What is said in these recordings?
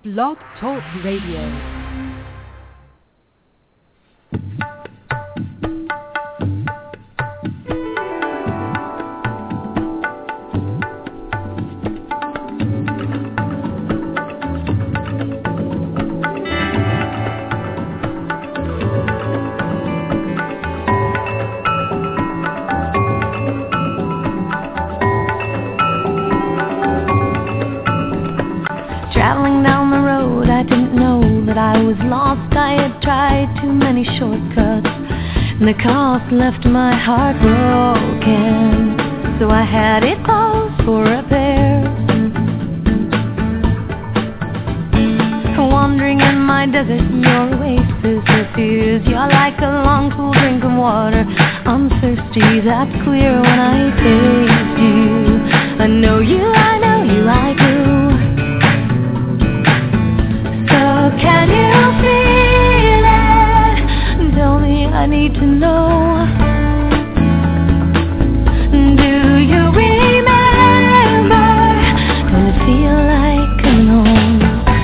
Blog Talk Radio. I was lost, I had tried too many shortcuts, and the cost left my heart broken, so I had it closed for repair. Wandering in my desert, your oasis of tears, you're like a long cool drink of water, I'm thirsty, that's clear when I taste you. I know you, I do. Can you feel it? Tell me, I need to know. Do you remember? Does it feel like coming home?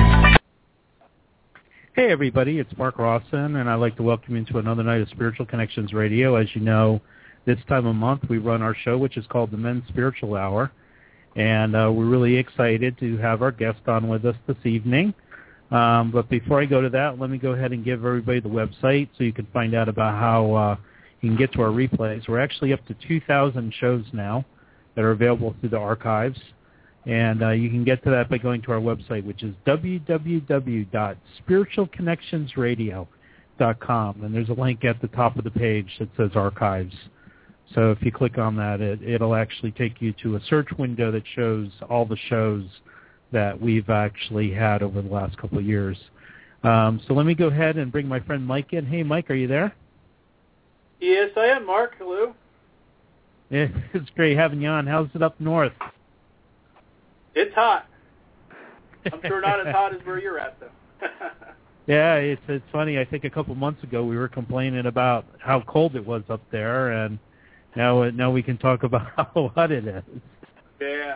Hey everybody, it's Mark Rawson, and I'd like to welcome you to another night of Spiritual Connections Radio. As you know, this time of month we run our show, which is called the Men's Spiritual Hour, and we're really excited to have our guest on with us this evening. But before I go to that, let me go ahead and give everybody the website so you can find out about how you can get to our replays. We're actually up to 2,000 shows now that are available through the archives. And you can get to that by going to our website, which is www.spiritualconnectionsradio.com. And there's a link at the top of the page that says archives. So if you click on that, it'll actually take you to a search window that shows all the shows that we've actually had over the last couple of years. So let me go ahead and bring my friend Mike in. Hey, Mike, are you there? Yes, I am, Mark. Hello. Yeah, it's great having you on. How's it up north? It's hot. I'm sure not as hot as where you're at, though. Yeah, it's funny. I think a couple months ago we were complaining about how cold it was up there, and now we can talk about how hot it is. Yeah.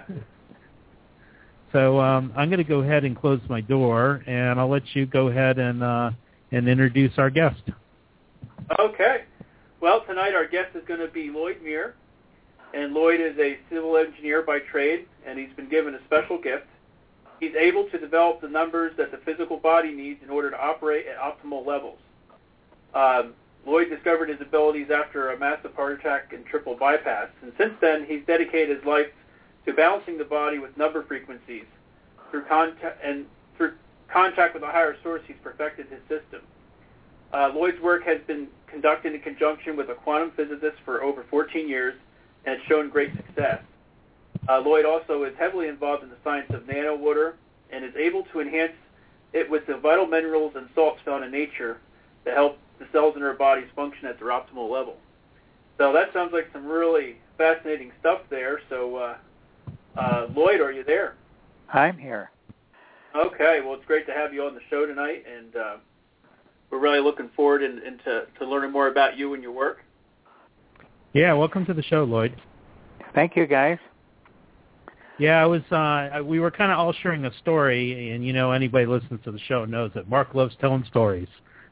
So I'm going to go ahead and close my door, and I'll let you go ahead and introduce our guest. Okay. Well, tonight our guest is going to be Lloyd Meir, and Lloyd is a civil engineer by trade, and he's been given a special gift. He's able to develop the numbers that the physical body needs in order to operate at optimal levels. Lloyd discovered his abilities after a massive heart attack and triple bypass, and since then he's dedicated his life to balancing the body with number frequencies. Through contact with a higher source, he's perfected his system. Lloyd's work has been conducted in conjunction with a quantum physicist for over 14 years, and it's shown great success. Lloyd also is heavily involved in the science of nanowater and is able to enhance it with the vital minerals and salts found in nature to help the cells in our bodies function at their optimal level. So that sounds like some really fascinating stuff there. So Lloyd, are you there? I'm here. Okay, well, it's great to have you on the show tonight, and we're really looking forward to learning more about you and your work. Yeah, welcome to the show, Lloyd. Thank you, guys. Yeah, we were kind of all sharing a story, and anybody listens to the show knows that Mark loves telling stories.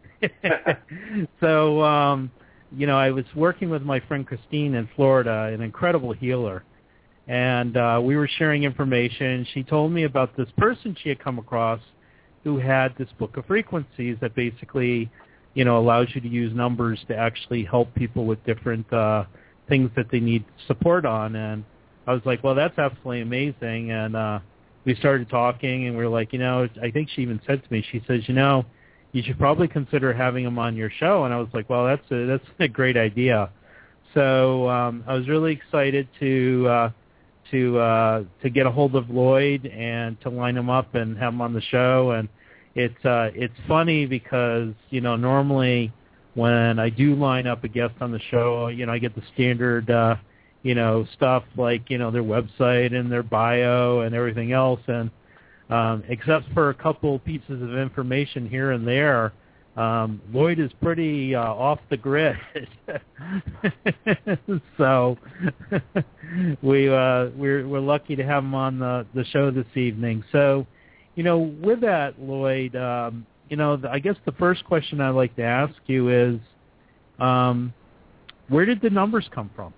So, I was working with my friend Christine in Florida, an incredible healer. And we were sharing information. She told me about this person she had come across who had this book of frequencies that basically, allows you to use numbers to actually help people with different things that they need support on. And I was like, well, that's absolutely amazing. And we started talking, and we were like, I think she even said to me, she says, you should probably consider having him on your show. And I was like, well, that's a great idea. So I was really excited to get a hold of Lloyd and to line him up and have him on the show. And it's funny because normally when I do line up a guest on the show, I get the standard stuff like their website and their bio and everything else, and except for a couple pieces of information here and there, Lloyd is pretty off the grid. So we're lucky to have him on the show this evening. So With that, Lloyd, I guess the first question I'd like to ask you is, where did the numbers come from?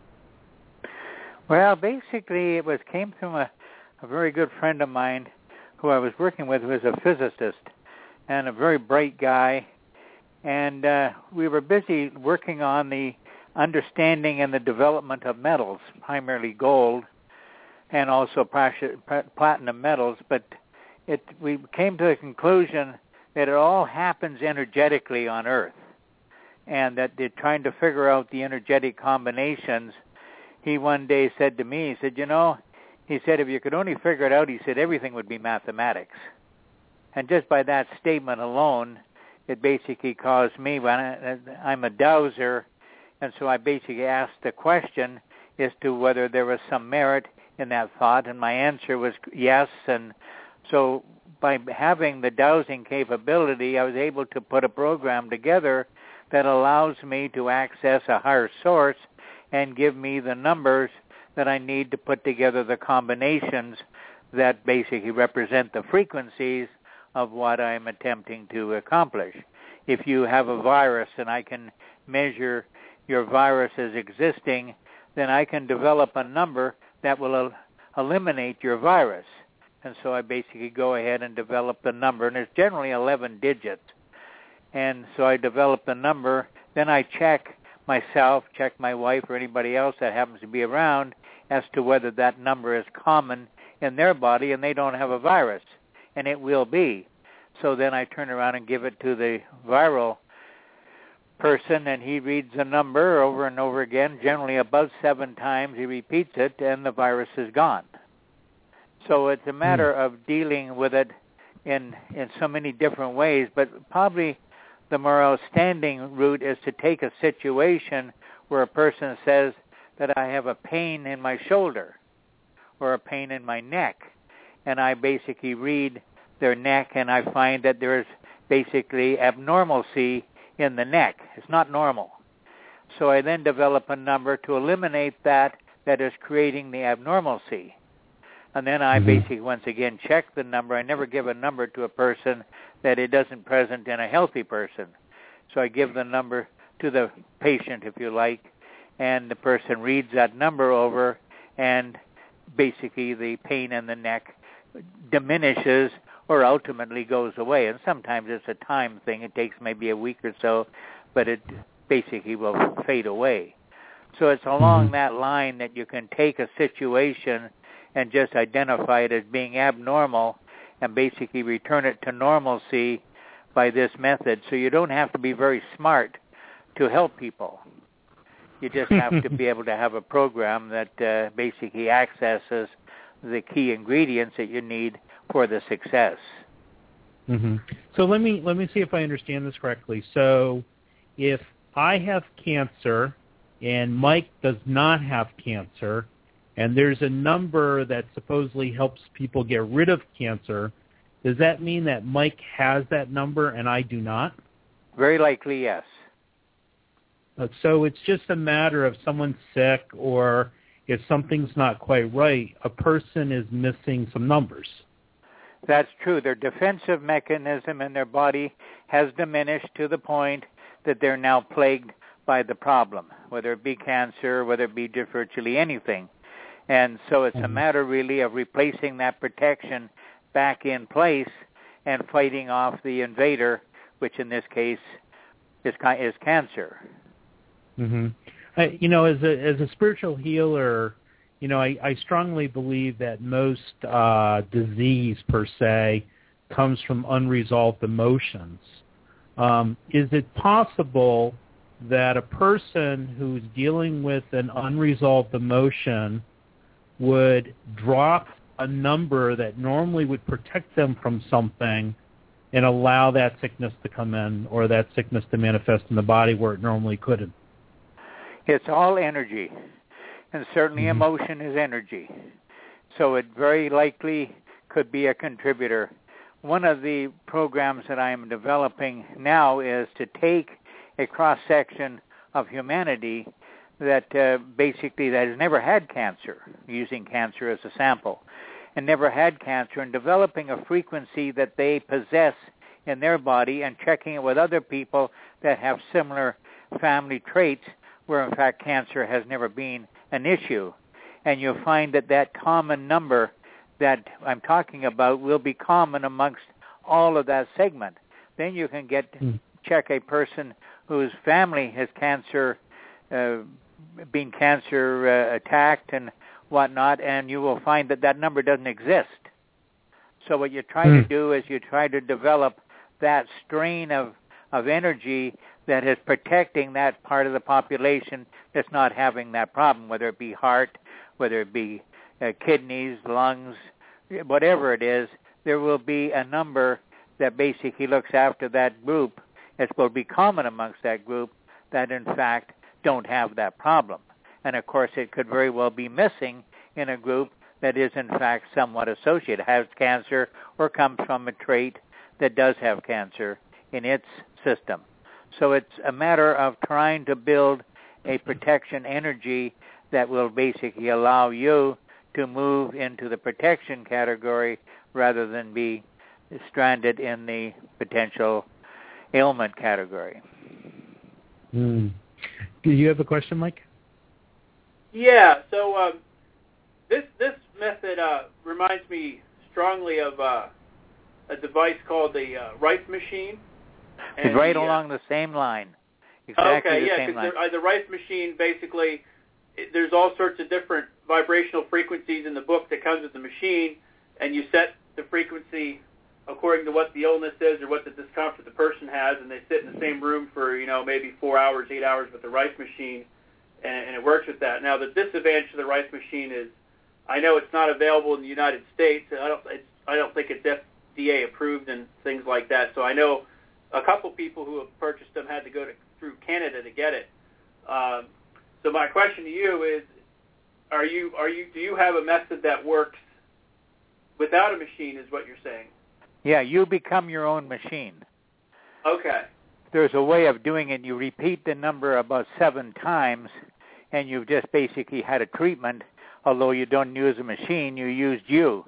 Well, basically, came from a very good friend of mine who I was working with, who was a physicist and a very bright guy. And we were busy working on the understanding and the development of metals, primarily gold and also platinum metals. But we came to the conclusion that it all happens energetically on Earth, and that they're trying to figure out the energetic combinations. He one day said to me, he said, if you could only figure it out, he said, everything would be mathematics. And just by that statement alone, it basically caused me, I'm a dowser, and so I basically asked the question as to whether there was some merit in that thought, and my answer was yes. And so by having the dowsing capability, I was able to put a program together that allows me to access a higher source and give me the numbers that I need to put together the combinations that basically represent the frequencies of what I'm attempting to accomplish. If you have a virus and I can measure your virus as existing, then I can develop a number that will eliminate your virus. And so I basically go ahead and develop the number, and it's generally 11 digits. And so I develop the number, then I check myself, check my wife or anybody else that happens to be around as to whether that number is common in their body and they don't have a virus. And it will be. So then I turn around and give it to the viral person, and he reads the number over and over again, generally about 7 times. He repeats it, and the virus is gone. So it's a matter of dealing with it in so many different ways, but probably the more outstanding route is to take a situation where a person says that I have a pain in my shoulder or a pain in my neck, and I basically read their neck, and I find that there's basically abnormalcy in the neck. It's not normal. So I then develop a number to eliminate that is creating the abnormalcy. And then I basically, once again, check the number. I never give a number to a person that it doesn't present in a healthy person. So I give the number to the patient, if you like, and the person reads that number over, and basically the pain in the neck diminishes or ultimately goes away. And sometimes it's a time thing. It takes maybe a week or so, but it basically will fade away. So it's along that line that you can take a situation and just identify it as being abnormal and basically return it to normalcy by this method. So you don't have to be very smart to help people. You just have to be able to have a program that basically accesses the key ingredients that you need for the success. So let me see if I understand this correctly. So if I have cancer and Mike does not have cancer, and there's a number that supposedly helps people get rid of cancer, does that mean that Mike has that number and I do not? Very likely, yes. So it's just a matter of someone's sick, or if something's not quite right, a person is missing some numbers. That's true. Their defensive mechanism in their body has diminished to the point that they're now plagued by the problem, whether it be cancer, whether it be virtually anything. And so it's a matter really of replacing that protection back in place and fighting off the invader, which in this case is cancer. As a spiritual healer, I strongly believe that most disease per se comes from unresolved emotions. Is it possible that a person who's dealing with an unresolved emotion would drop a number that normally would protect them from something and allow that sickness to come in, or that sickness to manifest in the body where it normally couldn't? It's all energy, and certainly emotion is energy. So it very likely could be a contributor. One of the programs that I am developing now is to take a cross-section of humanity that basically that has never had cancer, using cancer as a sample, and never had cancer, and developing a frequency that they possess in their body and checking it with other people that have similar family traits where, in fact, cancer has never been an issue. And you'll find that that common number that I'm talking about will be common amongst all of that segment. Then you can check a person whose family has cancer, been cancer attacked and whatnot, and you will find that that number doesn't exist. So what you try to do is you try to develop that strain of energy that is protecting that part of the population that's not having that problem, whether it be heart, whether it be kidneys, lungs, whatever it is. There will be a number that basically looks after that group. It will be common amongst that group that, in fact, don't have that problem. And, of course, it could very well be missing in a group that is, in fact, somewhat associated, has cancer, or comes from a trait that does have cancer in its system. So it's a matter of trying to build a protection energy that will basically allow you to move into the protection category rather than be stranded in the potential ailment category. Do you have a question, Mike? Yeah. So this method reminds me strongly of a device called the Rice machine. It's right along the same line. Exactly the same line. The Rice machine, basically, there's all sorts of different vibrational frequencies in the book that comes with the machine, and you set the frequency according to what the illness is or what the discomfort the person has, and they sit in the same room for, maybe 4 hours, 8 hours with the Rice machine, and it works with that. Now, the disadvantage of the Rice machine is I know it's not available in the United States. I don't think it's FDA approved and things like that, so I know a couple people who have purchased them had to go through Canada to get it. So my question to you is, do you have a method that works without a machine, is what you're saying? Yeah, you become your own machine. Okay. There's a way of doing it. You repeat the number about 7 times, and you've just basically had a treatment. Although you don't use a machine, you used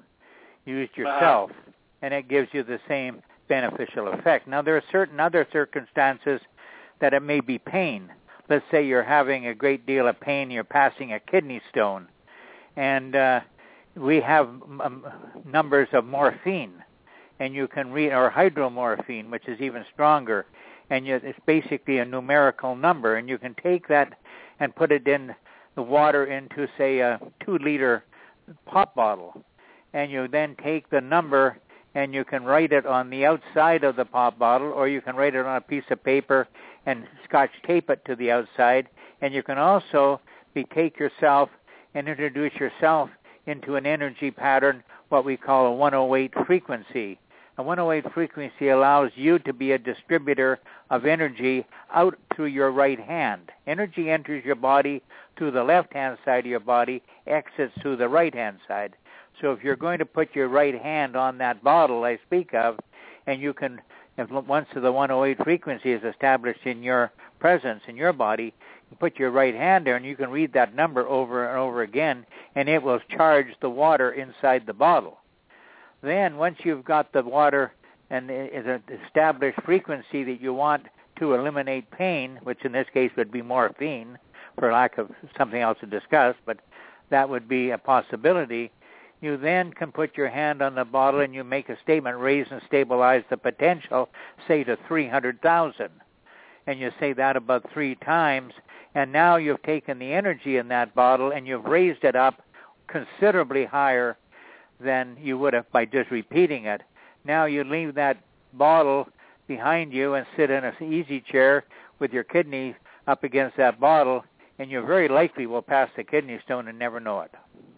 yourself, and it gives you the same beneficial effect. Now, there are certain other circumstances that it may be pain. Let's say you're having a great deal of pain, you're passing a kidney stone, and we have numbers of morphine, and you can read, or hydromorphine, which is even stronger, and it's basically a numerical number, and you can take that and put it in the water into, say, a 2-liter pop bottle, and you then take the number and you can write it on the outside of the pop bottle, or you can write it on a piece of paper and Scotch tape it to the outside, and you can also take yourself and introduce yourself into an energy pattern, what we call a 108 frequency. A 108 frequency allows you to be a distributor of energy out through your right hand. Energy enters your body through the left-hand side of your body, exits through the right-hand side. So if you're going to put your right hand on that bottle I speak of, and you can, once the 108 frequency is established in your presence, in your body, you put your right hand there and you can read that number over and over again, and it will charge the water inside the bottle. Then once you've got the water and it's an established frequency that you want to eliminate pain, which in this case would be morphine, for lack of something else to discuss, but that would be a possibility, you then can put your hand on the bottle and you make a statement, raise and stabilize the potential, say to 300,000. And you say that about 3 times, and now you've taken the energy in that bottle and you've raised it up considerably higher than you would have by just repeating it. Now you leave that bottle behind you and sit in an easy chair with your kidney up against that bottle, and you very likely will pass the kidney stone and never know it.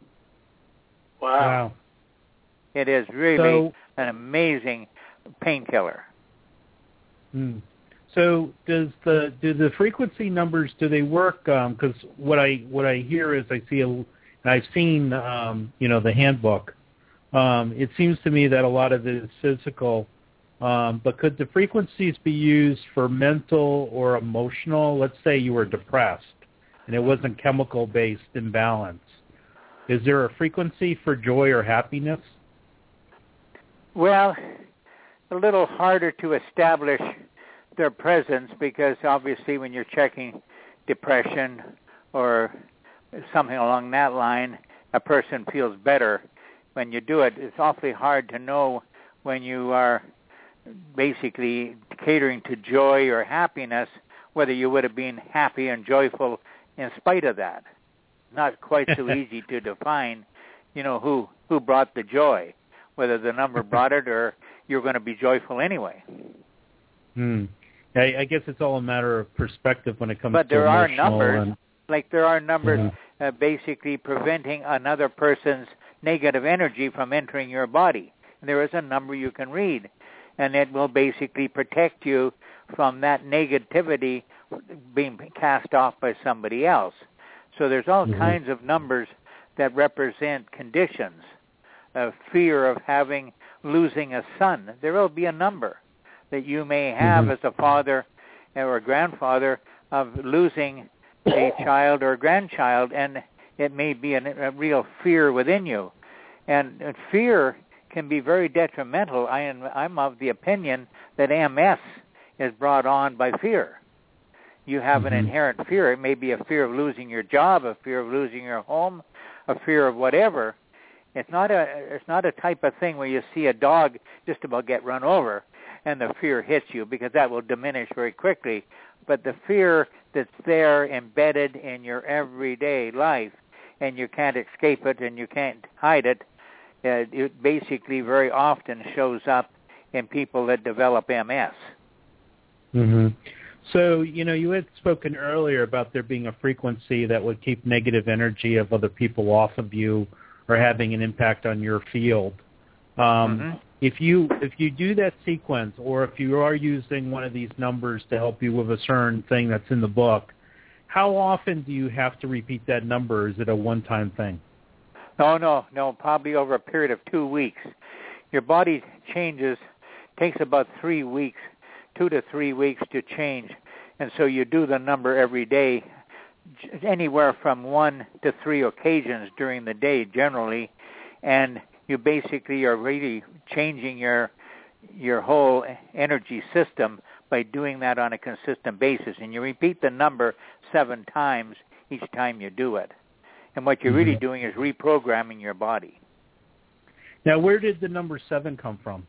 Wow. It is really an amazing painkiller. So do the frequency numbers, do they work? Because what I hear is and I've seen the handbook. It seems to me that a lot of it is physical. But could the frequencies be used for mental or emotional? Let's say you were depressed and it wasn't chemical-based imbalance. Is there a frequency for joy or happiness? Well, a little harder to establish their presence because obviously when you're checking depression or something along that line, a person feels better when you do it. It's awfully hard to know when you are basically catering to joy or happiness, whether you would have been happy and joyful in spite of that. Not quite so easy to define, who brought the joy, whether the number brought it or you're going to be joyful anyway. I guess it's all a matter of perspective when it comes but to there are emotional numbers, there are numbers basically preventing another person's negative energy from entering your body. And there is a number you can read, and it will basically protect you from that negativity being cast off by somebody else. So there's all kinds of numbers that represent conditions. Fear of losing a son. There will be a number that you may have as a father or a grandfather of losing a child or a grandchild, and it may be a real fear within you. And fear can be very detrimental. I'm of the opinion that MS is brought on by fear. You have an inherent fear. It may be a fear of losing your job, a fear of losing your home, a fear of whatever. It's not a type of thing where you see a dog just about get run over and the fear hits you, because that will diminish very quickly. But the fear that's there embedded in your everyday life, and you can't escape it and you can't hide it, it basically very often shows up in people that develop MS. So, you had spoken earlier about there being a frequency that would keep negative energy of other people off of you or having an impact on your field. If you do that sequence, or if you are using one of these numbers to help you with a certain thing that's in the book, how often do you have to repeat that number? Is it a one-time thing? No, probably over a period of 2 weeks. Your body changes, takes about 3 weeks, 2 to 3 weeks to change. And so you do the number every day, anywhere from 1 to 3 occasions during the day generally, and you basically are really changing your whole energy system by doing that on a consistent basis. And you repeat the number 7 times each time you do it. And what you're really doing is reprogramming your body. Now, where did the number 7 come from?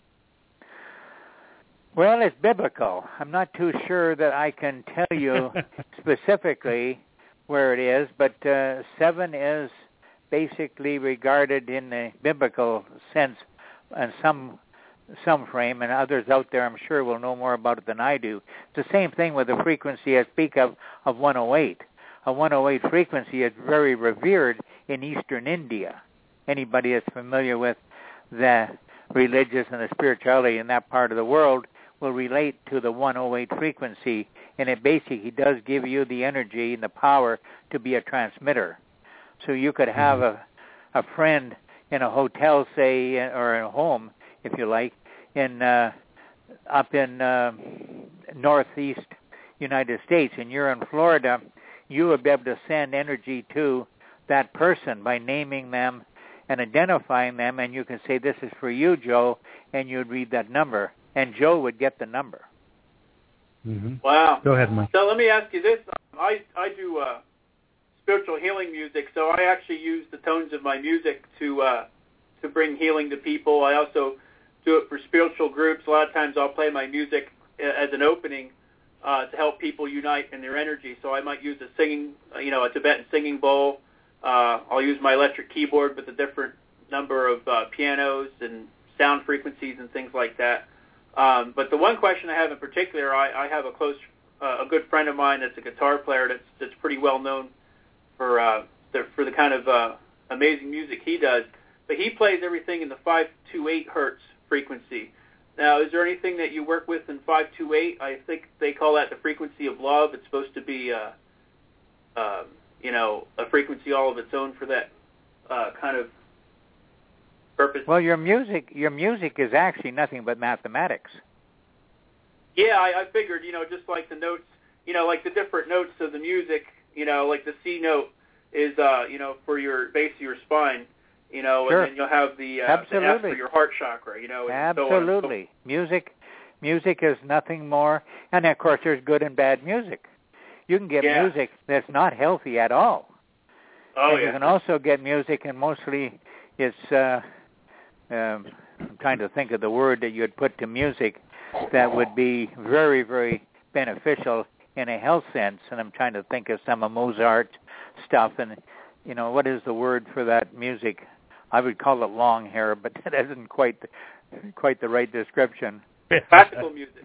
Well, it's biblical. I'm not too sure that I can tell you specifically where it is, but 7 is basically regarded in the biblical sense in some frame, and others out there I'm sure will know more about it than I do. It's the same thing with the frequency I speak of 108. A 108 frequency is very revered in Eastern India. Anybody that's familiar with the religious and the spirituality in that part of the world will relate to the 108 frequency, and it basically does give you the energy and the power to be a transmitter. So you could have a friend in a hotel, say, or in a home, if you like, up in northeast United States, and you're in Florida, you would be able to send energy to that person by naming them and identifying them, and you can say, "This is for you, Joe," and you'd read that number, and Joe would get the number. Wow. Go ahead, Mike. So let me ask you this. I do spiritual healing music, so I actually use the tones of my music to bring healing to people. I also do it for spiritual groups. A lot of times I'll play my music as an opening to help people unite in their energy. So I might use a Tibetan singing bowl. I'll use my electric keyboard with a different number of pianos and sound frequencies and things like that. But the one question I have in particular, I have a good friend of mine that's a guitar player that's pretty well known for the kind of amazing music he does. But he plays everything in the 528 hertz frequency. Now, is there anything that you work with in 528? I think they call that the frequency of love. It's supposed to be a frequency all of its own for that kind of purpose. Well, your music is actually nothing but mathematics. Yeah, I figured, just like the notes, like the different notes of the music, like the C note is for your base of your spine, Sure. and then you'll have the F for your heart chakra, and Absolutely. Music is nothing more, and of course there's good and bad music. You can get music that's not healthy at all. Oh, and you can also get music, and mostly it's, I'm trying to think of the word that you'd put to music that would be very, very beneficial in a health sense, and I'm trying to think of some of Mozart stuff, and, what is the word for that music? I would call it long hair, but that isn't quite the right description. Classical music.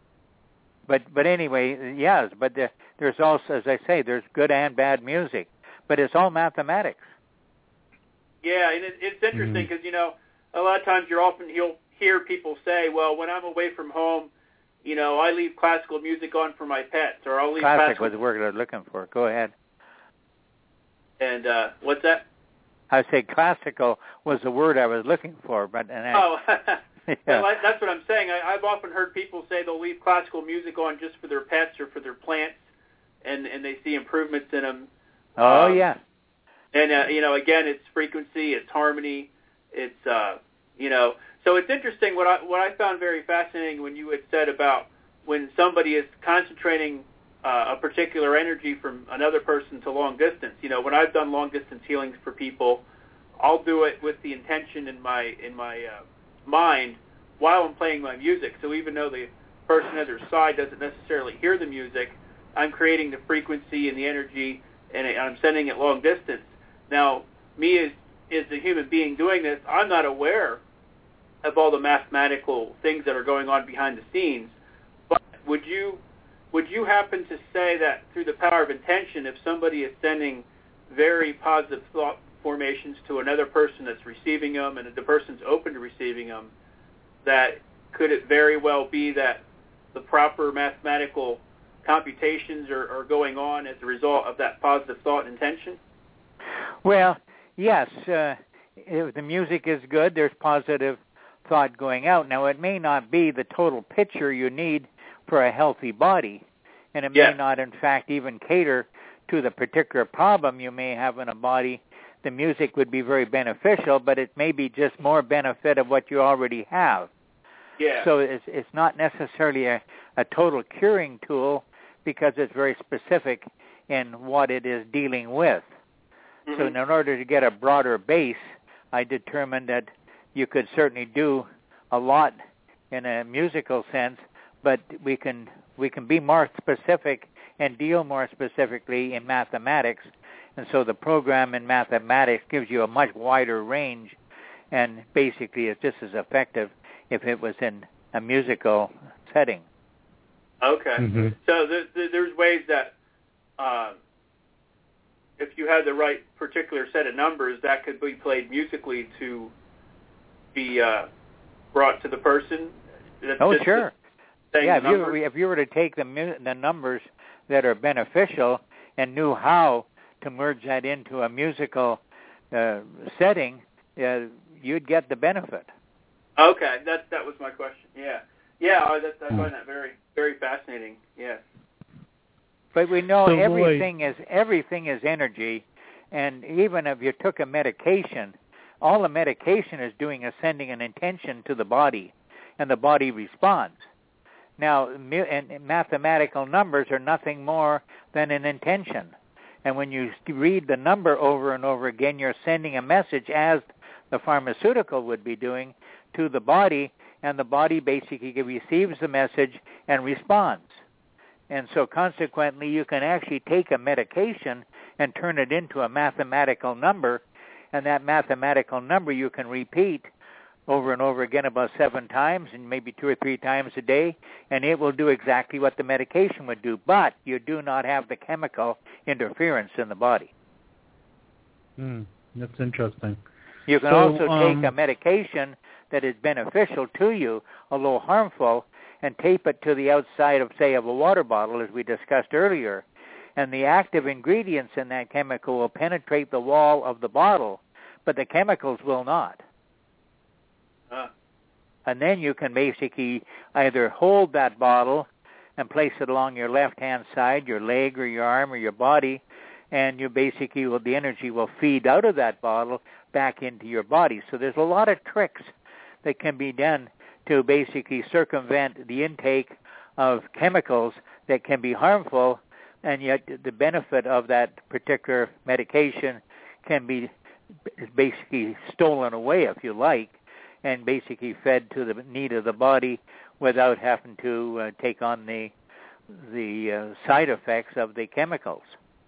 But anyway, yes, but there's also, as I say, there's good and bad music, but it's all mathematics. Yeah, and it's interesting because, a lot of times you'll hear people say, well, when I'm away from home, I leave classical music on for my pets, or I'll leave Classic was the word I was looking for. Go ahead. And what's that? I say classical was the word I was looking for, but... Well, that's what I'm saying. I've often heard people say they'll leave classical music on just for their pets or for their plants, and they see improvements in them. Yeah. And, again, it's frequency, it's harmony, it's, So it's interesting. What I found very fascinating when you had said about when somebody is concentrating a particular energy from another person to long distance. When I've done long distance healings for people, I'll do it with the intention in my mind while I'm playing my music. So even though the person at their side doesn't necessarily hear the music, I'm creating the frequency and the energy, and I'm sending it long distance. Now, me as a human being doing this, I'm not aware of all the mathematical things that are going on behind the scenes. But would you happen to say that through the power of intention, if somebody is sending very positive thought formations to another person that's receiving them, and the person's open to receiving them, that could it very well be that the proper mathematical computations are going on as a result of that positive thought and intention? Well, yes. If the music is good, there's positive thought going out. Now, it may not be the total picture you need for a healthy body, and it may not, in fact, even cater to the particular problem you may have in a body. The music would be very beneficial, but it may be just more benefit of what you already have. Yeah. So it's not necessarily a total curing tool because it's very specific in what it is dealing with. So in order to get a broader base, I determined that you could certainly do a lot in a musical sense, but we can be more specific and deal more specifically in mathematics. And so the program in mathematics gives you a much wider range, and basically it's just as effective if it was in a musical setting. Okay. So there's ways that if you had the right particular set of numbers, that could be played musically to be brought to the person. Sure. Yeah, if you were to take the numbers that are beneficial and knew how to merge that into a musical setting, you'd get the benefit. Okay, that was my question. Yeah. I find that very, very fascinating. Yeah. But we know everything is energy, and even if you took a medication, all the medication is doing is sending an intention to the body, and the body responds. Now, mathematical numbers are nothing more than an intention. And when you read the number over and over again, you're sending a message, as the pharmaceutical would be doing, to the body, and the body basically receives the message and responds. And so consequently, you can actually take a medication and turn it into a mathematical number, and that mathematical number you can repeat over and over again about 7 times and maybe 2 or 3 times a day, and it will do exactly what the medication would do, but you do not have the chemical interference in the body. That's interesting. You can also take a medication that is beneficial to you, although harmful, and tape it to the outside of, say, of a water bottle, as we discussed earlier, and the active ingredients in that chemical will penetrate the wall of the bottle, but the chemicals will not. And then you can basically either hold that bottle and place it along your left-hand side, your leg or your arm or your body, and you basically the energy will feed out of that bottle back into your body. So there's a lot of tricks that can be done to basically circumvent the intake of chemicals that can be harmful, and yet the benefit of that particular medication can be basically stolen away, if you like, and basically fed to the need of the body without having to take on the side effects of the chemicals.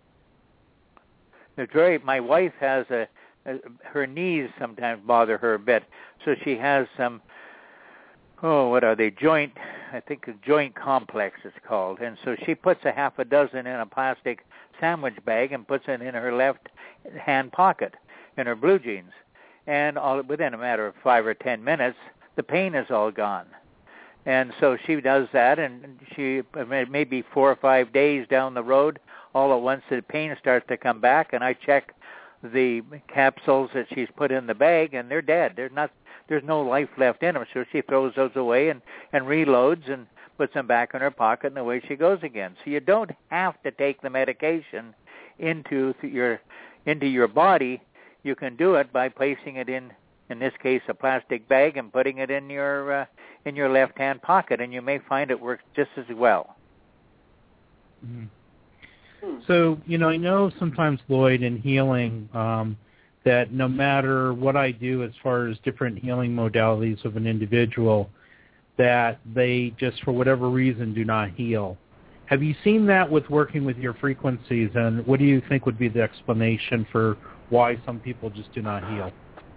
It's my wife has her knees sometimes bother her a bit, so she has some, what are they, joint complex it's called, and so she puts a half a dozen in a plastic sandwich bag and puts it in her left hand pocket in her blue jeans, and within a matter of 5 or 10 minutes, the pain is all gone. And so she does that, and she maybe 4 or 5 days down the road, all at once the pain starts to come back, and I check the capsules that she's put in the bag, and they're dead. There's no life left in them. So she throws those away and reloads and puts them back in her pocket, and away she goes again. So you don't have to take the medication into your body. You can do it by placing it in this case, a plastic bag, and putting it in your left-hand pocket, and you may find it works just as well. Mm-hmm. So, I know sometimes, Lloyd, in healing, that no matter what I do as far as different healing modalities of an individual, that they just, for whatever reason, do not heal. Have you seen that with working with your frequencies, and what do you think would be the explanation for why some people just do not heal?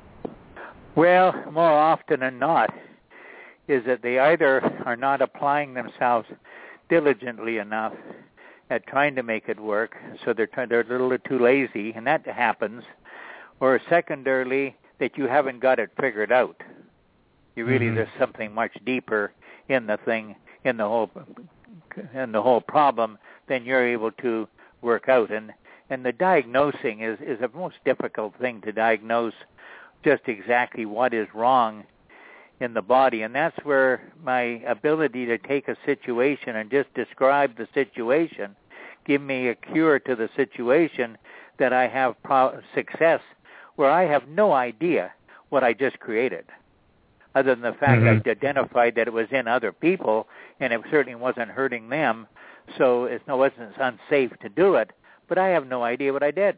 Well, more often than not, is that they either are not applying themselves diligently enough at trying to make it work, so they're a little too lazy, and that happens, or secondarily, that you haven't got it figured out. You really, there's something much deeper in the thing, in the whole problem than you're able to work out. And the diagnosing is a most difficult thing to diagnose just exactly what is wrong in the body. And that's where my ability to take a situation and just describe the situation, give me a cure to the situation, that I have success where I have no idea what I just created, other than the fact I identified that it was in other people and it certainly wasn't hurting them, so it wasn't unsafe to do it, but I have no idea what I did.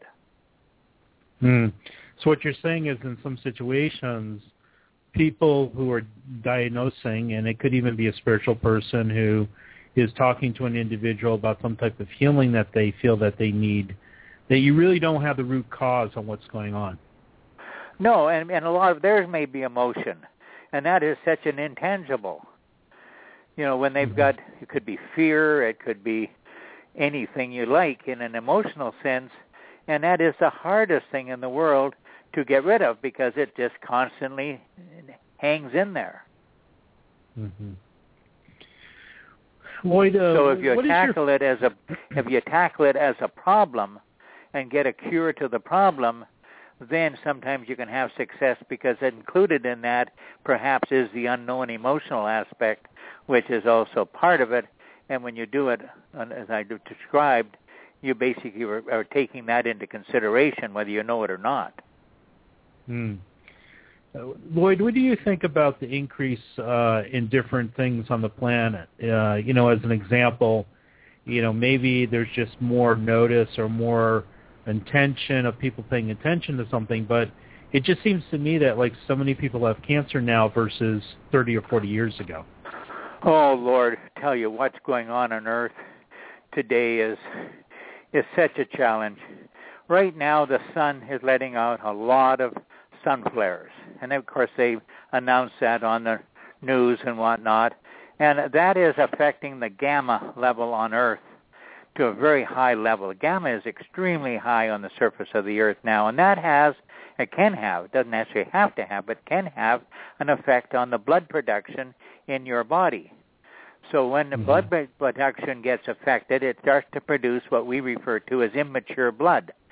So what you're saying is, in some situations, people who are diagnosing, and it could even be a spiritual person who is talking to an individual about some type of healing that they feel that they need, that you really don't have the root cause on what's going on. No, and a lot of theirs may be emotion, and that is such an intangible. When they've got, it could be fear, it could be anything you like in an emotional sense, and that is the hardest thing in the world to get rid of, because it just constantly hangs in there. Lloyd, so if you tackle it as a problem and get a cure to the problem, then sometimes you can have success, because included in that perhaps is the unknown emotional aspect, which is also part of it. And when you do it, as I described, you basically are taking that into consideration, whether you know it or not. Lloyd, what do you think about the increase in different things on the planet? As an example, maybe there's just more notice or more intention of people paying attention to something, but it just seems to me that so many people have cancer now versus 30 or 40 years ago. Oh, Lord, tell you what's going on Earth today is such a challenge. Right now, the sun is letting out a lot of sun flares, and of course they announce that on the news and whatnot, and that is affecting the gamma level on Earth to a very high level. Gamma is extremely high on the surface of the Earth now, and it doesn't necessarily have to have, but can have an effect on the blood production in your body. So when the blood production gets affected, it starts to produce what we refer to as immature blood.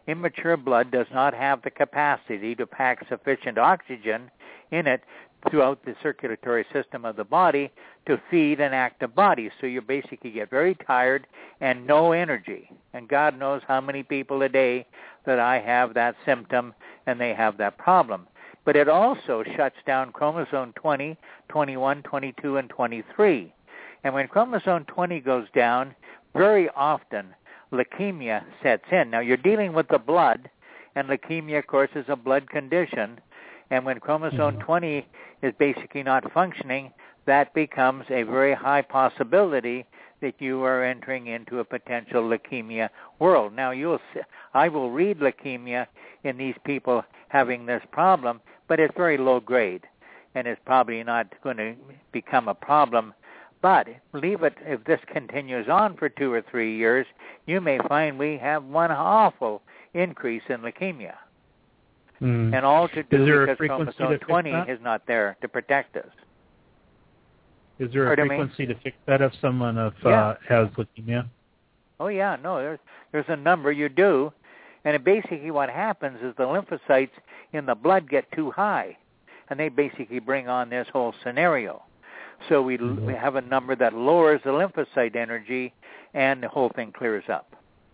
immature blood does not have the capacity to pack sufficient oxygen in it throughout the circulatory system of the body to feed an active body. So you basically get very tired and no energy. And God knows how many people a day that I have that symptom and they have that problem. But it also shuts down chromosome 20, 21, 22, and 23. And when chromosome 20 goes down, very often leukemia sets in. Now, you're dealing with the blood, and leukemia, of course, is a blood condition. And when chromosome 20 is basically not functioning, that becomes a very high possibility that you are entering into a potential leukemia world. Now, I will read leukemia in these people having this problem, but it's very low grade, and it's probably not going to become a problem. But leave it, if this continues on for 2 or 3 years, you may find we have one awful increase in leukemia. And all to do because chromosome 20 is not there to protect us. Is there a frequency to fix that if someone has leukemia? Oh, yeah. No, there's a number you do. And basically what happens is the lymphocytes in the blood get too high, and they basically bring on this whole scenario. So we have a number that lowers the lymphocyte energy, and the whole thing clears up.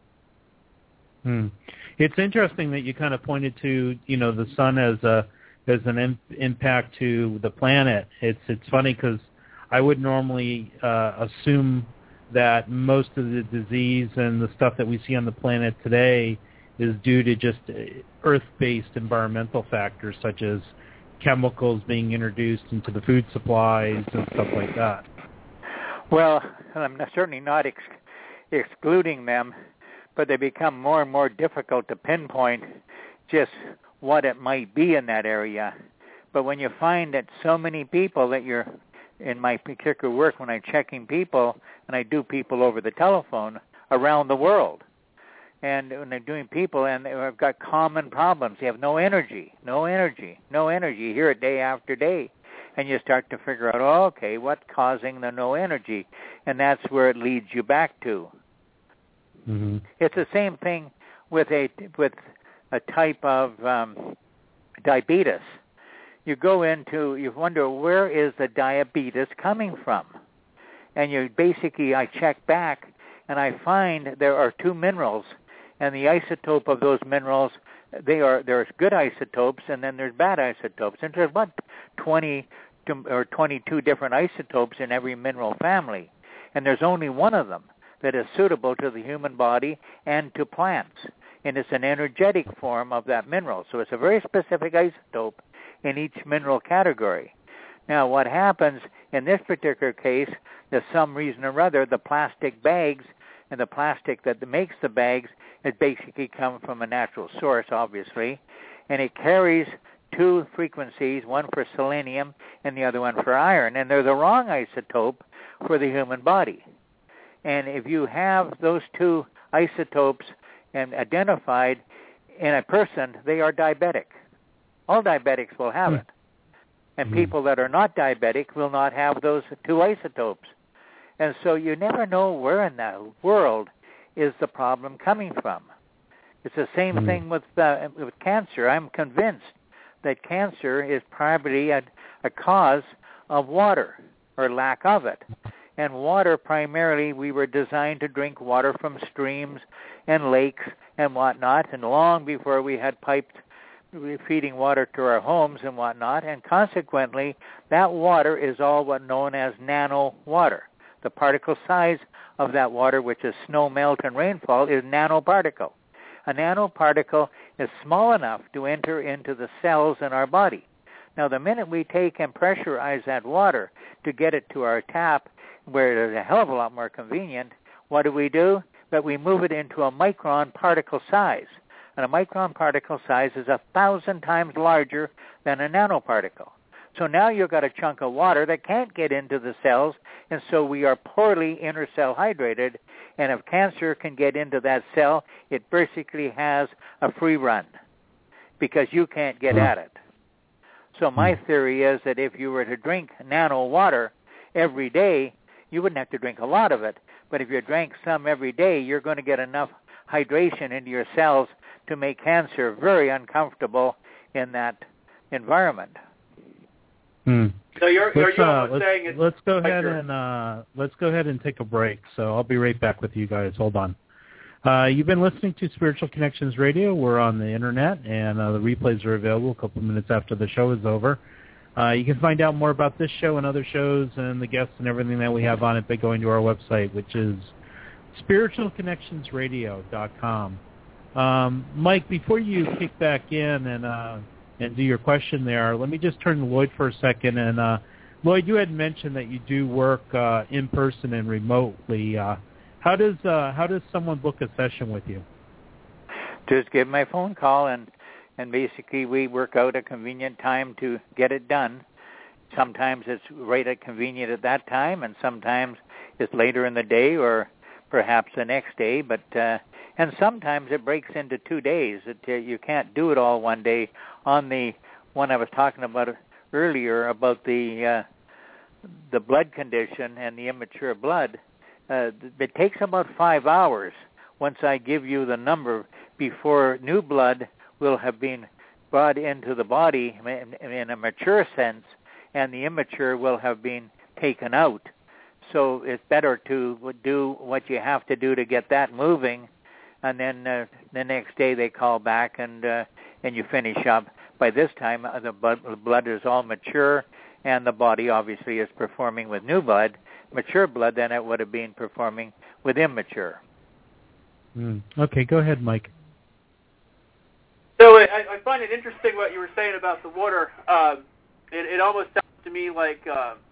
It's interesting that you kind of pointed to, the sun as an impact to the planet. It's funny because I would normally assume that most of the disease and the stuff that we see on the planet today is due to just Earth-based environmental factors such as chemicals being introduced into the food supplies and stuff like that. Well, I'm certainly not excluding them, but they become more and more difficult to pinpoint just what it might be in that area. But when you find that so many people that you're, in my particular work, when I'm checking people, and I do people over the telephone around the world, and when they're doing people, and they've got common problems. They have no energy. You hear it day after day. And you start to figure out, okay, what's causing the no energy? And that's where it leads you back to. It's the same thing with a type of diabetes. You wonder, where is the diabetes coming from? And I check back, and I find there are 2 minerals. And the isotope of those minerals, there's good isotopes, and then there's bad isotopes. And there's about 20 or 22 different isotopes in every mineral family. And there's only one of them that is suitable to the human body and to plants. And it's an energetic form of that mineral. So it's a very specific isotope in each mineral category. Now, what happens in this particular case, there's some reason or other, the plastic bags and the plastic that makes the bags, it basically comes from a natural source, obviously, and it carries 2 frequencies, one for selenium and the other one for iron, and they're the wrong isotope for the human body. And if you have those 2 isotopes identified in a person, they are diabetic. All diabetics will have it. And people that are not diabetic will not have those 2 isotopes. And so you never know where in the world is the problem coming from. It's the same thing with cancer. I'm convinced that cancer is primarily a cause of water or lack of it. And water, primarily, we were designed to drink water from streams and lakes and whatnot, and long before we had piped feeding water to our homes and whatnot, and consequently, that water is all what known as nano water. The particle size of that water, which is snow melt and rainfall, is nanoparticle. A nanoparticle is small enough to enter into the cells in our body. Now, the minute we take and pressurize that water to get it to our tap, where it's a hell of a lot more convenient, what do? But we move it into a micron particle size. And a micron particle size is 1,000 times larger than a nanoparticle. So now you've got a chunk of water that can't get into the cells, and so we are poorly intercell hydrated, and if cancer can get into that cell, it basically has a free run because you can't get at it. So my theory is that if you were to drink nano water every day, you wouldn't have to drink a lot of it, but if you drank some every day, you're going to get enough hydration into your cells to make cancer very uncomfortable in that environment. So you're almost saying it's let's go ahead and take a break. So I'll be right back with you guys. Hold on. You've been listening to Spiritual Connections Radio. We're on the internet, and the replays are available a couple minutes after the show is over. You can find out more about this show and other shows and the guests and everything that we have on it by going to our website, which is spiritualconnectionsradio.com. Mike, before you kick back in and do your question there, let me just turn to Lloyd for a second. And Lloyd, you had mentioned that you do work in person and remotely. How does someone book a session with you? Just give my phone call, and basically we work out a convenient time to get it done. Sometimes it's right at convenient at that time, and sometimes it's later in the day or perhaps the next day. But and sometimes it breaks into 2 days. You can't do it all one day. On the one I was talking about earlier about the blood condition and the immature blood, it takes about 5 hours once I give you the number before new blood will have been brought into the body in a mature sense, and the immature will have been taken out. So it's better to do what you have to do to get that moving, and then the next day they call back and you finish up. By this time, the blood is all mature, and the body obviously is performing with new blood. Mature blood, then it would have been performing with immature. Okay, go ahead, Mike. So I find it interesting what you were saying about the water. It almost sounds to me like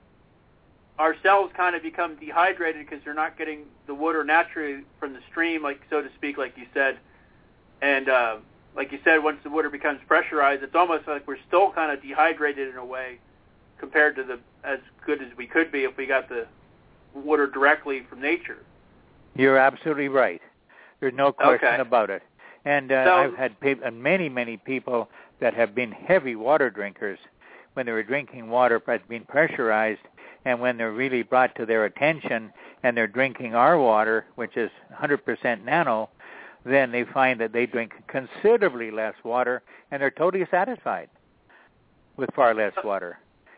our cells kind of become dehydrated because they're not getting the water naturally from the stream, like so to speak, like you said. And like you said, once the water becomes pressurized, it's almost like we're still kind of dehydrated in a way compared to as good as we could be if we got the water directly from nature. You're absolutely right. There's no question about it. And I've had many, many people that have been heavy water drinkers. When they were drinking water that's been pressurized, and when they're really brought to their attention and they're drinking our water, which is 100% nano, then they find that they drink considerably less water, and they're totally satisfied with far less water.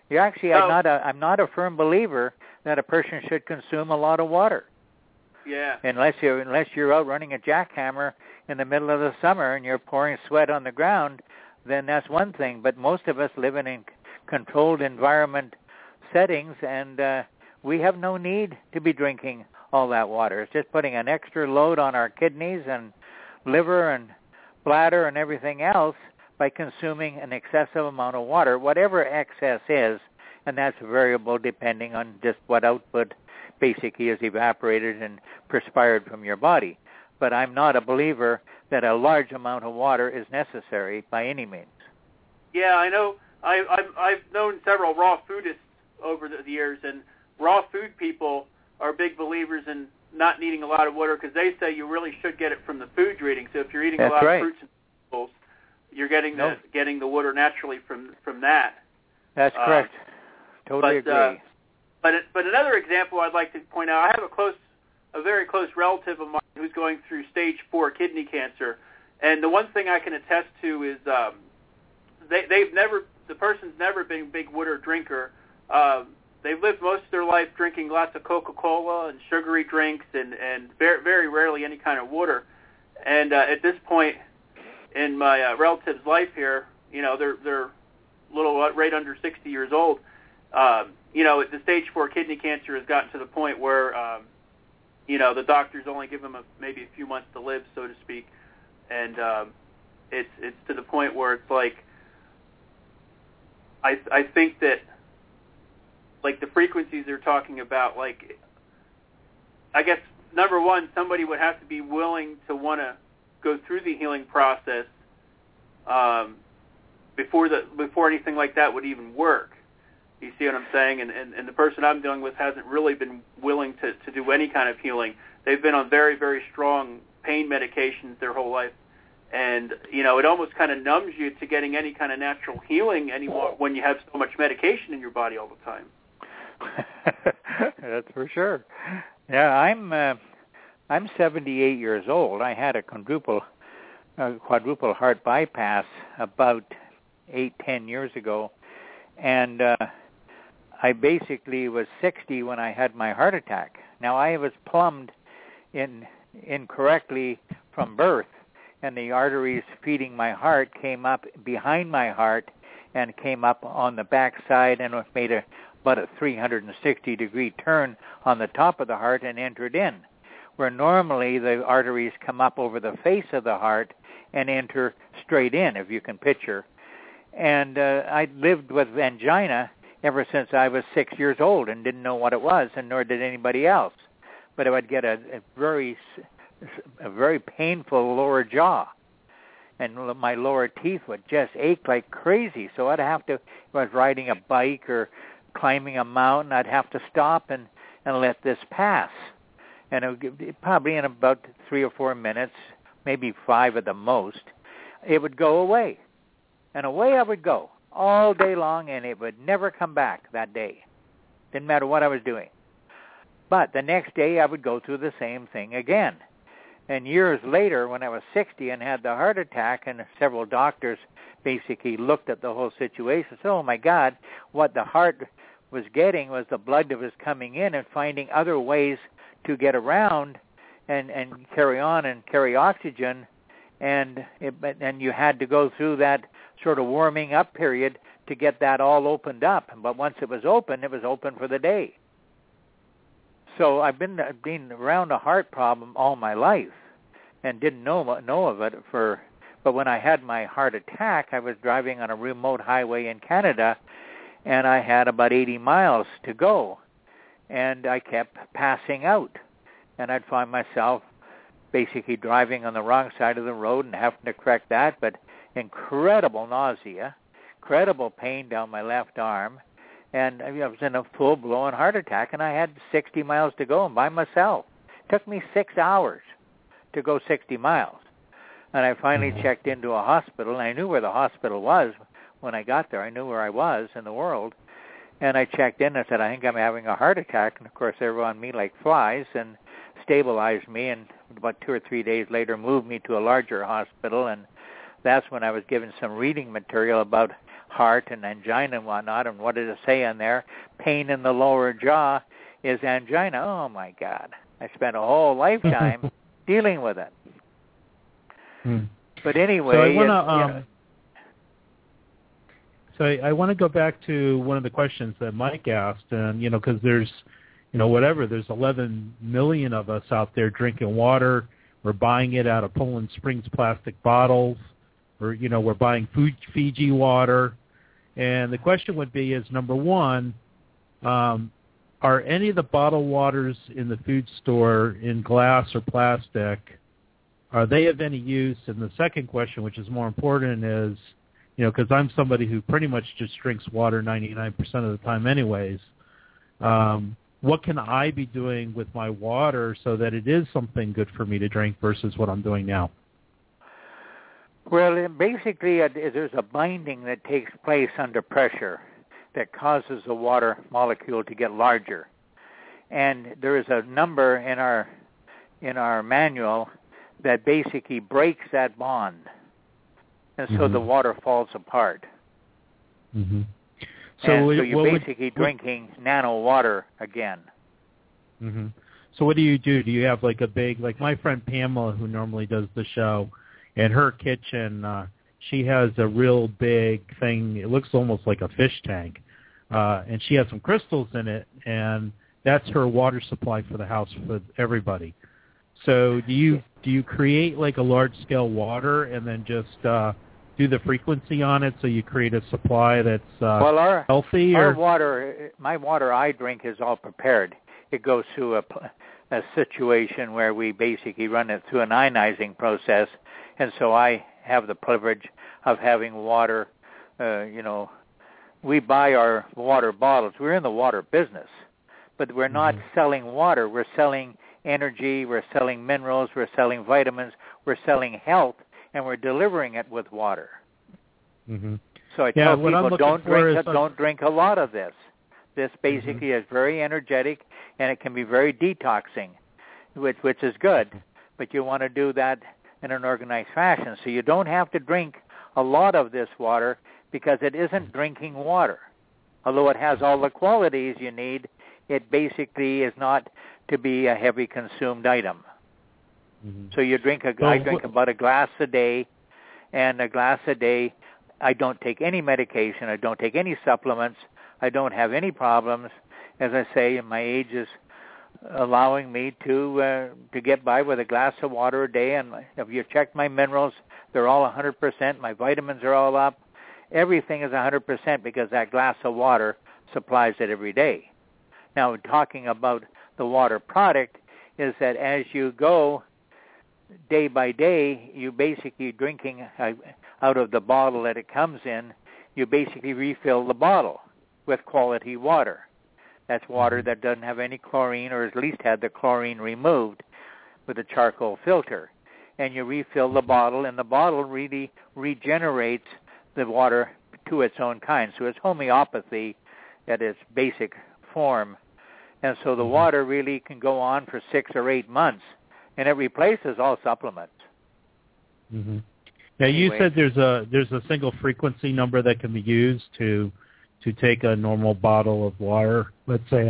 I'm not a firm believer that a person should consume a lot of water. Yeah. Unless you're out running a jackhammer in the middle of the summer and you're pouring sweat on the ground, then that's one thing. But most of us live in controlled environment settings, and we have no need to be drinking all that water. It's just putting an extra load on our kidneys and liver and bladder and everything else by consuming an excessive amount of water, whatever excess is, and that's variable depending on just what output basically is evaporated and perspired from your body. But I'm not a believer that a large amount of water is necessary by any means. Yeah, I know. I've known several raw foodists over the years, and raw food people are big believers in not needing a lot of water because they say you really should get it from the food you're eating. So if you're eating a lot of fruits and vegetables, you're getting the water naturally from that. That's correct. Totally agree. But another example I'd like to point out, I have a very close relative of mine who's going through stage 4 kidney cancer, and the one thing I can attest to is the person's never been a big water drinker. They've lived most of their life drinking lots of Coca-Cola and sugary drinks and very, very rarely any kind of water. And at this point in my relative's life here, they're a little right under 60 years old. The stage 4 kidney cancer has gotten to the point where, the doctors only give them maybe a few months to live, so to speak. And it's to the point where it's like, I think that, like, the frequencies they're talking about, like, I guess, number one, somebody would have to be willing to want to go through the healing process before anything like that would even work. You see what I'm saying? And the person I'm dealing with hasn't really been willing to do any kind of healing. They've been on very, very strong pain medications their whole life. And, it almost kind of numbs you to getting any kind of natural healing anymore when you have so much medication in your body all the time. That's for sure. Yeah, I'm 78 years old. I had a quadruple quadruple heart bypass about 8-10 years ago, and I basically was 60 when I had my heart attack. Now, I was plumbed incorrectly from birth, and the arteries feeding my heart came up behind my heart and came up on the back side and made about a 360-degree turn on the top of the heart and entered in, where normally the arteries come up over the face of the heart and enter straight in, if you can picture. And I lived with angina ever since I was 6 years old and didn't know what it was, and nor did anybody else. But I would get a very painful lower jaw, and my lower teeth would just ache like crazy. So I'd have to, if I was riding a bike or climbing a mountain, I'd have to stop and let this pass. And it would, probably in about 3 or 4 minutes, maybe 5 at the most, it would go away. And away I would go all day long, and it would never come back that day. Didn't matter what I was doing. But the next day I would go through the same thing again. And years later, when I was 60 and had the heart attack, and several doctors basically looked at the whole situation and said, oh my God, what the heart was getting was the blood that was coming in and finding other ways to get around and carry on and carry oxygen. And you had to go through that sort of warming up period to get that all opened up. But once it was open for the day. So I've been around a heart problem all my life and didn't know of it but when I had my heart attack, I was driving on a remote highway in Canada, and I had about 80 miles to go, and I kept passing out, and I'd find myself basically driving on the wrong side of the road and having to correct that, but incredible nausea, incredible pain down my left arm, and I was in a full-blown heart attack, and I had 60 miles to go by myself. It took me 6 hours to go 60 miles. And I finally checked into a hospital, and I knew where the hospital was when I got there. I knew where I was in the world. And I checked in and said, I think I'm having a heart attack. And, of course, they were on me like flies and stabilized me, and about 2 or 3 days later moved me to a larger hospital. And that's when I was given some reading material about heart and angina and whatnot, and what did it say in there? Pain in the lower jaw is angina. Oh, my God. I spent a whole lifetime dealing with it. But anyway, so I want to go back to one of the questions that Mike asked, and because there's, there's 11 million of us out there drinking water. We're buying it out of Poland Springs plastic bottles, or we're buying Fiji water, and the question would be: is number one, are any of the bottled waters in the food store in glass or plastic? Are they of any use? And the second question, which is more important, is, because I'm somebody who pretty much just drinks water 99% of the time anyways, what can I be doing with my water so that it is something good for me to drink versus what I'm doing now? Well, basically, there's a binding that takes place under pressure that causes the water molecule to get larger. And there is a number in our manual that basically breaks that bond, and so the water falls apart. So you're basically drinking nano water again. So what do you do? Do you have like a big, like my friend Pamela, who normally does the show, in her kitchen, she has a real big thing. It looks almost like a fish tank, and she has some crystals in it, and that's her water supply for the house for everybody. So do you create like a large-scale water and then just do the frequency on it so you create a supply that's healthy? My water I drink is all prepared. It goes through a situation where we basically run it through an ionizing process, and so I have the privilege of having water. We buy our water bottles. We're in the water business, but we're not selling water. We're selling energy, we're selling minerals, we're selling vitamins, we're selling health, and we're delivering it with water. So I tell people, don't drink a lot of this. This basically is very energetic, and it can be very detoxing, which is good. But you want to do that in an organized fashion. So you don't have to drink a lot of this water because it isn't drinking water. Although it has all the qualities you need, it basically is not to be a heavy consumed item. Mm-hmm. So you drink I drink about a glass a day, and a glass a day, I don't take any medication, I don't take any supplements, I don't have any problems. As I say, my age is allowing me to get by with a glass of water a day, and if you check my minerals, they're all 100%, my vitamins are all up, everything is 100% because that glass of water supplies it every day. Now, talking about the water product is that as you go day by day, you basically drinking out of the bottle that it comes in, you basically refill the bottle with quality water. That's water that doesn't have any chlorine, or at least had the chlorine removed with a charcoal filter. And you refill the bottle, and the bottle really regenerates the water to its own kind. So it's homeopathy at its basic form. And so the water really can go on for 6 or 8 months, and it replaces all supplements. Mm-hmm. Now, you said there's a single frequency number that can be used to take a normal bottle of water. Let's say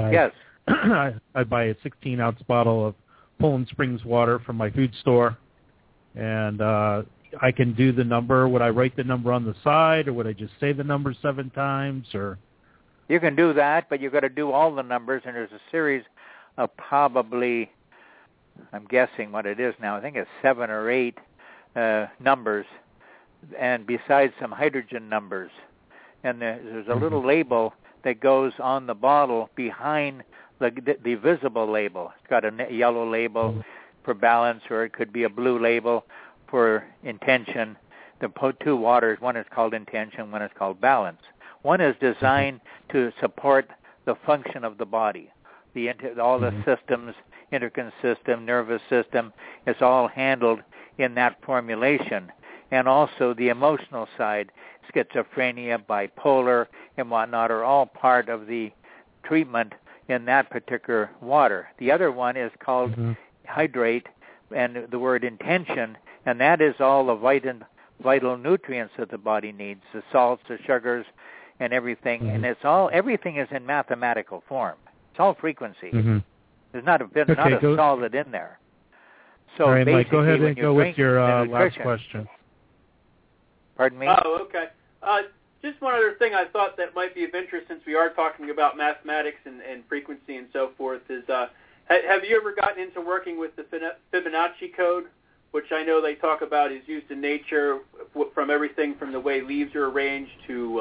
I buy a 16-ounce bottle of Poland Springs water from my food store, and I can do the number. Would I write the number on the side, or would I just say the number 7 times? Or you can do that, but you've got to do all the numbers, and there's a series of probably, I'm guessing what it is now, I think it's 7 or 8 numbers, and besides some hydrogen numbers. And there's a little label that goes on the bottle behind the visible label. It's got a yellow label for balance, or it could be a blue label for intention. The 2 waters, one is called intention, one is called balance. One is designed to support the function of the body. All the systems, endocrine system, nervous system, it's all handled in that formulation. And also the emotional side, schizophrenia, bipolar, and whatnot, are all part of the treatment in that particular water. The other one is called hydrate, and the word intention, and that is all the vital nutrients that the body needs, the salts, the sugars, and everything. And everything is in mathematical form. It's all frequency. There's not a solid in there. So all right, Mike, go ahead and go with your last question. Pardon me? Oh, okay. Just one other thing I thought that might be of interest, since we are talking about mathematics and frequency and so forth, is have you ever gotten into working with the Fibonacci code, which I know they talk about is used in nature from everything from the way leaves are arranged to,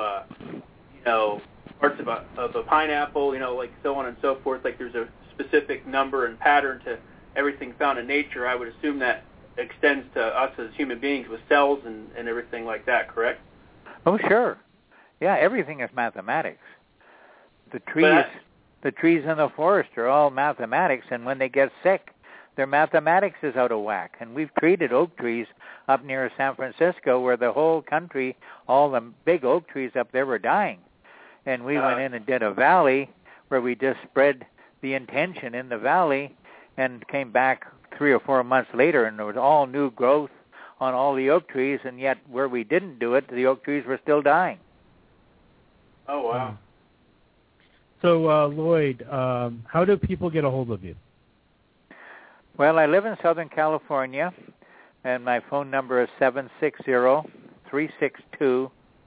parts of a pineapple, like so on and so forth. Like there's a specific number and pattern to everything found in nature. I would assume that extends to us as human beings with cells and everything like that, correct? Oh, sure. Yeah, everything is mathematics. The trees in the forest are all mathematics, and when they get sick, their mathematics is out of whack. And we've treated oak trees up near San Francisco where the whole country, all the big oak trees up there were dying. And we went in and did a valley where we just spread the intention in the valley and came back 3 or 4 months later, and there was all new growth on all the oak trees, and yet where we didn't do it, the oak trees were still dying. Oh, wow. So, Lloyd, how do people get a hold of you? Well, I live in Southern California, and my phone number is 760-362-4679.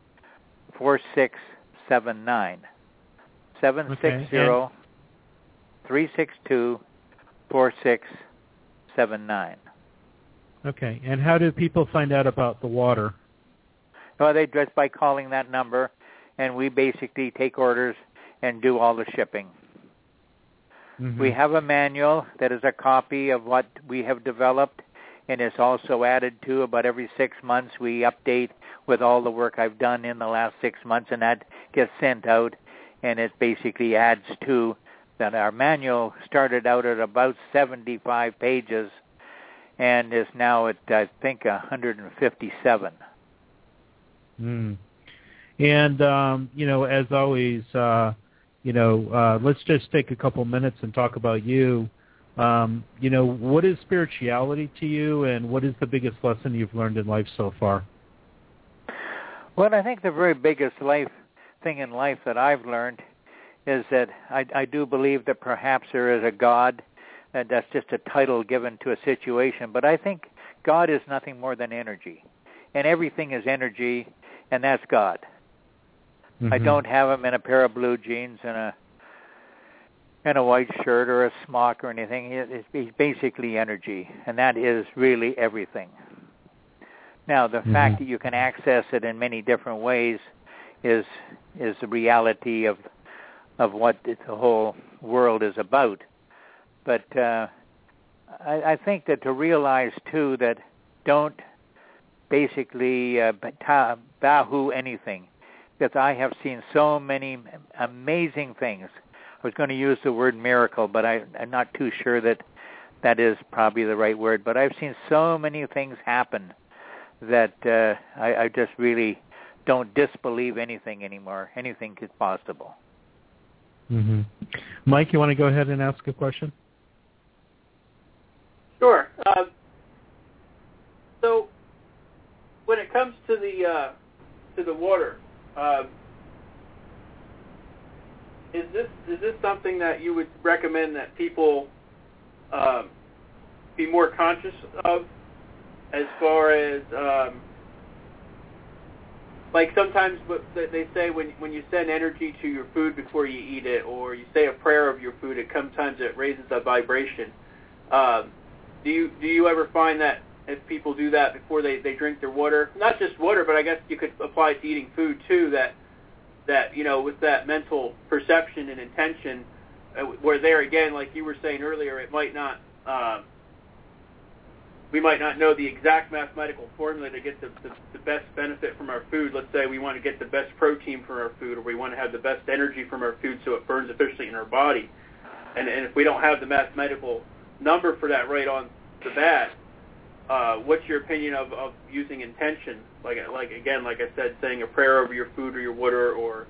760-362-4679. Okay, and how do people find out about the water? Well, they just by calling that number, and we basically take orders and do all the shipping. We have a manual that is a copy of what we have developed, and it's also added to about every 6 months. We update with all the work I've done in the last 6 months, and that gets sent out, and it basically adds to that. Our manual started out at about 75 pages and is now at, I think, 157. And, as always, let's just take a couple minutes and talk about you. What is spirituality to you, and what is the biggest lesson you've learned in life so far? Well, I think the very biggest thing in life that I've learned is that I do believe that perhaps there is a God, and that's just a title given to a situation. But I think God is nothing more than energy, and everything is energy, and that's God. Mm-hmm. I don't have him in a pair of blue jeans and a white shirt or a smock or anything. He's basically energy, and that is really everything. Now, the fact that you can access it in many different ways is the reality of what the whole world is about. But I think that to realize, too, that don't basically bahoo anything, because I have seen so many amazing things. I was going to use the word miracle, but I'm not too sure that is probably the right word. But I've seen so many things happen that I just really don't disbelieve anything anymore. Anything is possible. Mm-hmm. Mike, you want to go ahead and ask a question? Sure. So, when it comes to the water, is this something that you would recommend that people be more conscious of, as far as like sometimes they say when you send energy to your food before you eat it, or you say a prayer of your food, sometimes it raises a vibration. Do you ever find that if people do that before they drink their water, not just water, but I guess you could apply it to eating food too, that with that mental perception and intention, where there again, like you were saying earlier, it might not, we might not know the exact mathematical formula to get the best benefit from our food. Let's say we want to get the best protein from our food, or we want to have the best energy from our food so it burns efficiently in our body. And if we don't have the mathematical number for that right on the bat, what's your opinion of using intention? Like I said, saying a prayer over your food or your water, or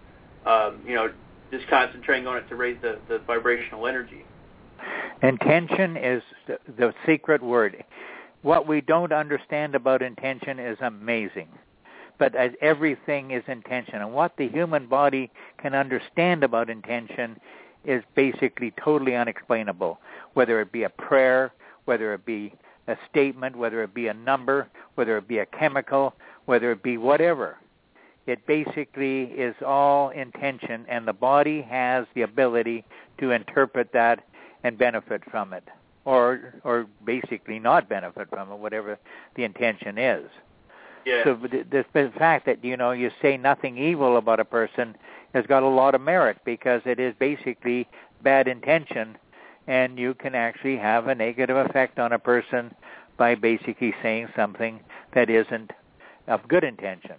just concentrating on it to raise the vibrational energy. Intention is the secret word. What we don't understand about intention is amazing, but everything is intention. And what the human body can understand about intention is basically totally unexplainable, whether it be a prayer, whether it be a statement, whether it be a number, whether it be a chemical, whether it be whatever. It basically is all intention, and the body has the ability to interpret that and benefit from it, or basically not benefit from it, whatever the intention is. Yeah. So the fact that, you say nothing evil about a person has got a lot of merit, because it is basically bad intention, and you can actually have a negative effect on a person by basically saying something that isn't of good intention.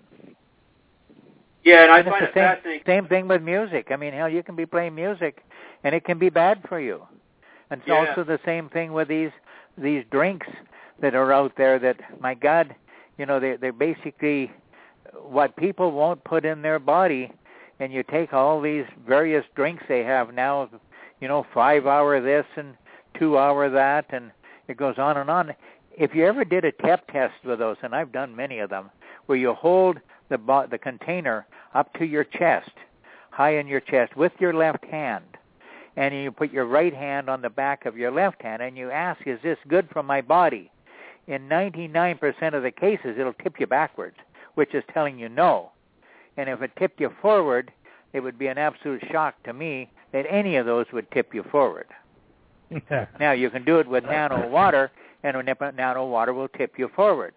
Yeah, and I find it fascinating. Same thing with music. I mean, hell, you can be playing music, and it can be bad for you. And it's also the same thing with these drinks that are out there that, my God, they're basically what people won't put in their body. And you take all these various drinks they have now, 5-hour this and 2-hour that, and it goes on and on. If you ever did a TEP test with those, and I've done many of them, where you hold the container up to your chest, high in your chest, with your left hand, and you put your right hand on the back of your left hand, and you ask, is this good for my body? In 99% of the cases, it'll tip you backwards, which is telling you no. And if it tipped you forward, it would be an absolute shock to me that any of those would tip you forward. Now, you can do it with nano water, and nano water will tip you forward.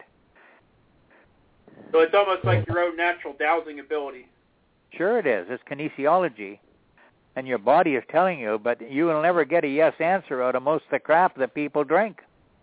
So it's almost like your own natural dowsing ability. Sure it is. It's kinesiology, and your body is telling you, but you will never get a yes answer out of most of the crap that people drink.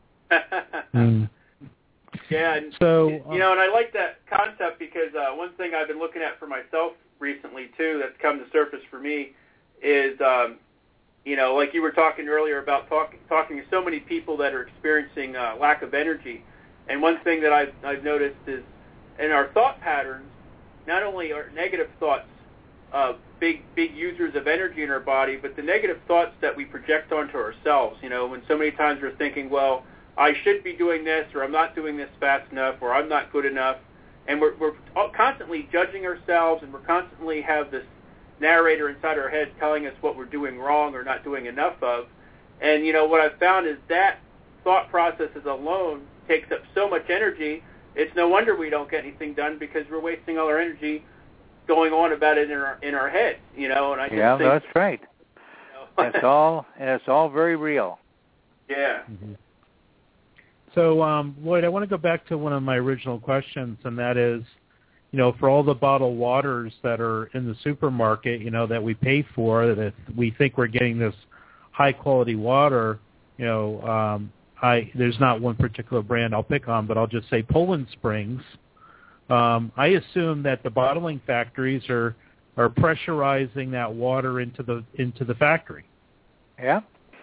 Yeah, and, and I like that concept, because one thing I've been looking at for myself recently, too, that's come to surface for me is, like you were talking earlier about talking to so many people that are experiencing lack of energy. And one thing that I've noticed is in our thought patterns, not only are negative thoughts big users of energy in our body, but the negative thoughts that we project onto ourselves. When so many times we're thinking, well, I should be doing this, or I'm not doing this fast enough, or I'm not good enough, and we're constantly judging ourselves, and we're constantly have this narrator inside our head telling us what we're doing wrong or not doing enough of. And what I've found is that thought processes alone takes up so much energy. It's no wonder we don't get anything done, because we're wasting all our energy going on about it in our heads. And I just think, that's right. It's all very real. Yeah. Mm-hmm. So, Lloyd, I want to go back to one of my original questions, and that is, for all the bottled waters that are in the supermarket, that we pay for, that we think we're getting this high-quality water, there's not one particular brand I'll pick on, but I'll just say Poland Springs. I assume that the bottling factories are pressurizing that water into the factory. Yeah,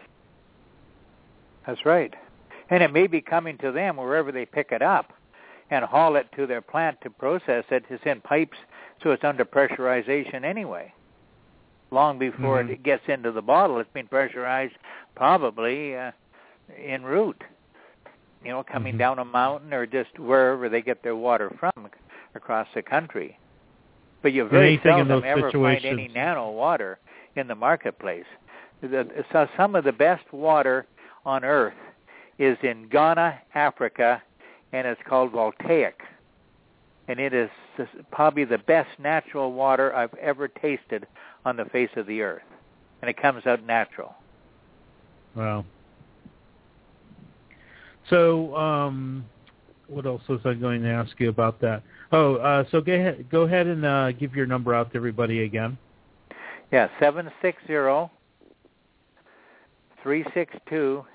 that's right. And it may be coming to them wherever they pick it up and haul it to their plant to process it. It's in pipes, so it's under pressurization anyway. Long before it gets into the bottle, it's been pressurized probably en route, coming down a mountain or just wherever they get their water from across the country. But you very seldom ever find any nano water in the marketplace. So some of the best water on Earth is in Ghana, Africa, and it's called voltaic. And it is probably the best natural water I've ever tasted on the face of the earth. And it comes out natural. Wow. So, what else was I going to ask you about that? Oh, so go ahead and give your number out to everybody again. Yeah, 760-362-4679.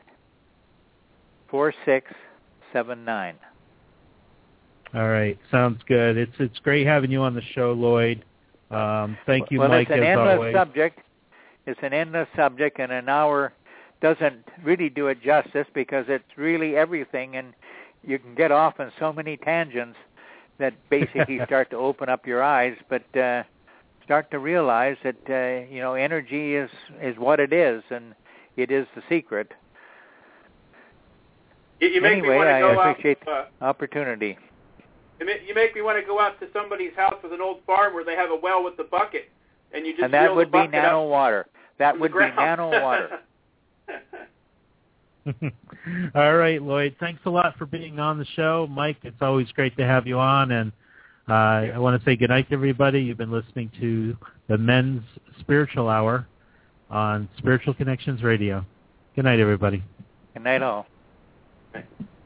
All right, sounds good. It's great having you on the show, Lloyd. Thank you, Mike, as always. It's an endless subject, and an hour doesn't really do it justice, because it's really everything, and you can get off on so many tangents that basically start to open up your eyes, but start to realize that energy is what it is, and it is the secret. Anyway, I appreciate the opportunity. You make me want to go out to somebody's house with an old farm where they have a well with the bucket, and you just and that fill would the be bucket nano up water. That from would the ground. be nano water. All right, Lloyd. Thanks a lot for being on the show. Mike, it's always great to have you on. And I want to say good night to everybody. You've been listening to the Men's Spiritual Hour on Spiritual Connections Radio. Good night, everybody. Good night, all. Okay.